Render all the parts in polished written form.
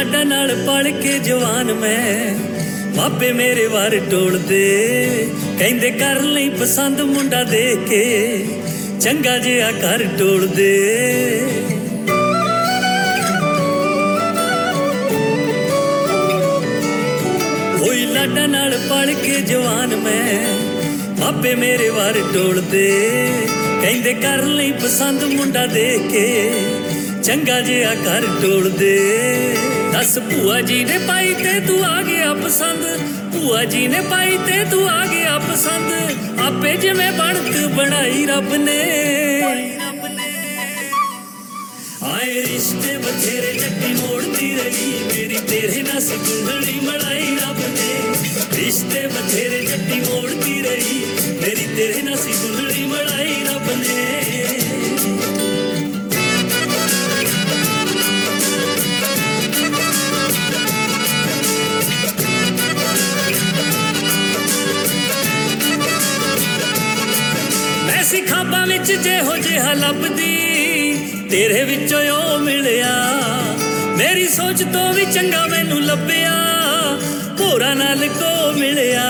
ਲਾਡਾ ਨਾਲ ਪਲ ਕੇ ਜਵਾਨ ਮੈਂ ਮਾਪੇ ਮੇਰੇ ਵਾਰ ਟੋਲਦੇ ਕਹਿੰਦੇ ਕਰ ਲਈ ਪਸੰਦ ਮੁੰਡਾ ਦੇਖ ਕੇ ਚੰਗਾ ਜਿਹਾ ਘਰ ਟੋਲਦੇ ਹੋਈ ਲਾਡਾ ਨਾਲ ਪਲ ਕੇ ਜਵਾਨ ਮੈਂ ਮਾਪੇ ਮੇਰੇ ਵਾਰ ਟੋਲਦੇ ਕਹਿੰਦੇ ਕਰ ਲਈ ਪਸੰਦ ਮੁੰਡਾ ਦੇਖ ਕੇ ਚੰਗਾ ਜਿਹਾ ਘਰ ਟੋਲਦੇ ਦੱਸ ਭੂਆ ਜੀ ਨੇ ਪਾਈ ਤੇ ਤੂੰ ਆ ਗਿਆ ਪਸੰਦ ਭੂਆ ਜੀ ਨੇ ਪਾਈ ਤੇ ਤੂੰ ਆ ਗਿਆ ਪਸੰਦ ਆਪੇ ਜਿਵੇਂ ਬਣਤ ਬਣਾਈ ਰੱਬ ਨੇ ਆਏ ਰਿਸ਼ਤੇ ਬਥੇਰੇ ਜੱਟੀ ਮੋੜਦੀ ਰਹੀ ਮੇਰੀ ਤੇਰੇ ਨਾਲ ਕੁੰਡਲੀ ਮੜਾਈ ਰੱਬ ਨੇ ਰਿਸ਼ਤੇ ਬਥੇਰੇ ਜੱਟੀ ਮੋੜਦੀ ਰਹੀ ਮੇਰੀ ਤੇਰੇ ਨਾਲ ਕੁੰਡਲੀ ਮੜਾਈ ਰੱਬ ਨੇ ਐਸੀ ਖਾਬਾਂ ਵਿੱਚ ਜਿਹੋ ਜਿਹਾ ਲੱਭਦੀ ਤੇਰੇ ਵਿੱਚੋਂ ਉਹ ਮਿਲਿਆ ਮੇਰੀ ਸੋਚ ਤੋਂ ਵੀ ਚੰਗਾ ਮੈਨੂੰ ਲੱਭਿਆ ਭੋਰਾ ਨਾਲ ਕੋ ਮਿਲਿਆ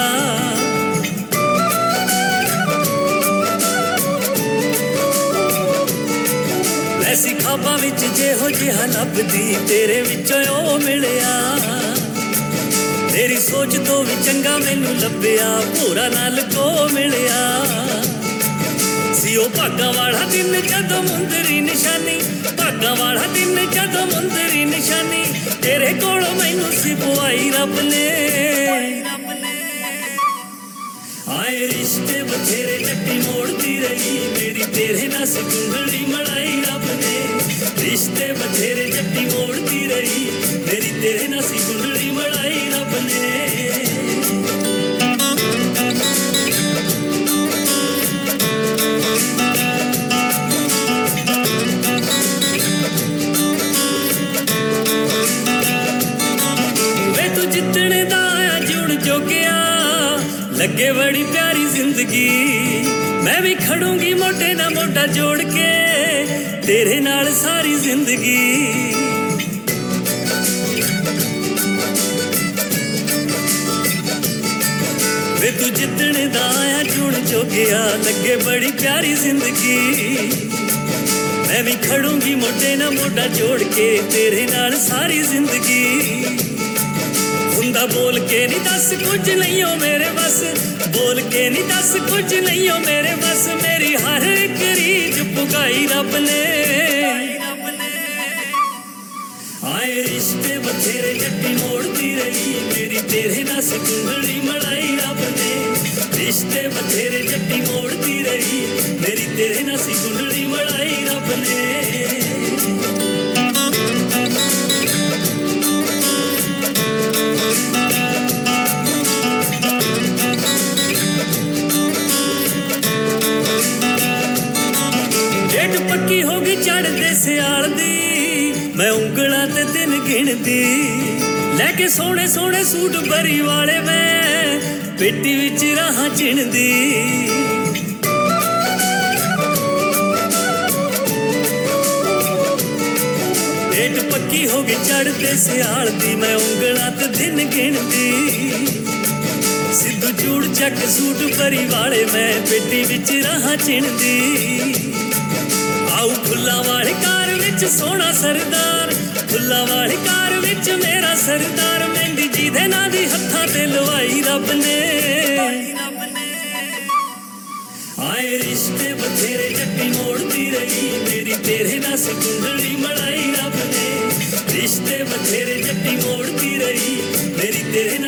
ਐਸੀ ਖਾਬਾਂ ਵਿੱਚ ਜਿਹੋ ਜਿਹਾ ਲੱਭਦੀ ਤੇਰੇ ਵਿੱਚੋਂ ਉਹ ਮਿਲਿਆ ਮੇਰੀ ਸੋਚ ਤੋਂ ਵੀ ਚੰਗਾ ਮੈਨੂੰ ਲੱਭਿਆ ਭੋਰਾ ਨਾਲ ਕੋ ਮਿਲਿਆ ਸੀ ਉਹ ਭਾਗਾਂ ਵਾਲਾ ਦਿਨ ਜਦੋਂ ਮੁੰਦਰੀ ਨਿਸ਼ਾਨੀ ਭਾਗਾਂ ਵਾਲਾ ਦਿਨ ਜਦੋਂ ਮੁੰਦਰੀ ਨਿਸ਼ਾਨੀ ਤੇਰੇ ਕੋਲੋਂ ਮੈਨੂੰ ਸੀ ਪੁਆਈ ਰੱਬ ਨੇ ਆਏ ਰਿਸ਼ਤੇ ਬਥੇਰੇ ਜੱਟੀ ਮੋੜਦੀ ਰਹੀ ਮੇਰੀ ਤੇਰੇ ਨਾਲ ਕੁੰਡਲੀ ਮੜਾਈ ਰੱਬ ਨੇ ਰਿਸ਼ਤੇ ਬਥੇਰੇ ਜੱਟੀ ਮੋੜਦੀ ਰਹੀ ਮੇਰੀ ਤੇਰੇ ਨਾਲ ਕੁੰਡਲੀ ਮੜਾਈ ਰੱਬ ਨੇ ਜਿੱਤਣੇ ਦਾ ਆ ਜੁੜ ਜੋਗਿਆ ਲੱਗੇ ਬੜੀ ਪਿਆਰੀ ਜ਼ਿੰਦਗੀ ਮੈਂ ਵੀ ਖੜੂੰਗੀ ਮੋਢੇ ਨਾਲ ਮੋਢਾ ਜੋੜ ਕੇ ਤੇਰੇ ਨਾਲ ਸਾਰੀ ਜ਼ਿੰਦਗੀ ਵੇ ਤੂੰ ਜਿੱਤਣੇ ਦਾ ਆ ਜੁੜ ਜੋਗਿਆ ਲੱਗੇ ਬੜੀ ਪਿਆਰੀ ਜ਼ਿੰਦਗੀ ਮੈਂ ਵੀ ਖੜੂੰਗੀ ਮੋਢੇ ਨਾਲ ਮੋਢਾ ਜੋੜ ਕੇ ਤੇਰੇ ਨਾਲ ਸਾਰੀ ਜ਼ਿੰਦਗੀ ਹੁੰਦਾ ਬੋਲ ਕੇ ਨਹੀਂ ਦੱਸ ਕੁਝ ਨਹੀਂ ਓ ਮੇਰੇ ਬਸ ਬੋਲ ਕੇ ਨਹੀਂ ਦੱਸ ਕੁਝ ਨਹੀਂ ਓ ਮੇਰੇ ਬਸ ਮੇਰੀ ਹਰ ਇੱਕ ਰੀਝ ਪੁਗਾਈ ਰੱਬ ਨੇ ਆਏ ਰਿਸ਼ਤੇ ਬਥੇਰੇ ਜੱਟੀ ਮੋੜਦੀ ਰਹੀ ਮੇਰੀ ਤੇਰੇ ਨਾਲ ਕੁੰਡਲੀ ਮੜਾਈ ਰੱਬ ਨੇ ਰਿਸ਼ਤੇ ਬਥੇਰੇ ਜੱਟੀ ਮੋੜਦੀ ਰਹੀ ਮੇਰੀ ਤੇਰੇ ਨਾਲ ਕੁੰਡਲੀ ਮੜਾਈ ਰੱਬ ਨੇ ਪੱਕੀ ਹੋ ਗਈ ਚੜ੍ਹਦੇ ਸਿਆਲ ਦੀ ਮੈਂ ਉਂਗਲਾਂ ਤੇ ਦਿਨ ਗਿਣਦੀ ਲੈ ਕੇ ਸੋਹਣੇ ਸੋਹਣੇ ਸੂਟ ਬਰੀ ਵਾਲੇ ਮੈਂ ਪੇਟੀ ਵਿੱਚ ਰਾਹਾਂ ਚਿਣਦੀ ਡੇਟ ਪੱਕੀ ਹੋ ਗਈ ਚੜ੍ਹਦੇ ਸਿਆਲ ਦੀ ਮੈਂ ਉਂਗਲਾਂ ਤੇ ਦਿਨ ਗਿਣਦੀ ਸਿੱਧੂ ਚੂੜ ਚੱਕ ਸੂਟ ਬਰੀ ਵਾਲੇ ਮੈਂ ਪੇਟੀ ਵਿੱਚ ਰਾਹਾਂ ਚਿਣਦੀ ਆਉ ਫੁੱਲਾਂ ਵਾਲੀ ਕਾਰ ਵਿੱਚ ਸੋਹਣਾ ਸਰਦਾਰ ਫੁੱਲਾਂ ਵਾਲੀ ਕਾਰ ਵਿੱਚ ਮੇਰਾ ਸਰਦਾਰ ਮਹਿੰਦੀ ਜਿਹਦੇ ਨਾਂ ਦੀ ਹੱਥਾਂ ਤੇ ਲਵਾਈ ਰੱਬ ਨੇ ਆਏ ਰਿਸ਼ਤੇ ਬਥੇਰੇ ਜੱਟੀ ਮੋੜਦੀ ਰਹੀ ਮੇਰੀ ਤੇਰੇ ਨਾਲ ਕੁੰਡਲੀ ਮੜਾਈ ਰੱਬ ਨੇ ਰਿਸ਼ਤੇ ਬਥੇਰੇ ਜੱਟੀ ਮੋੜਦੀ ਰਹੀ ਮੇਰੀ ਤੇਰੇ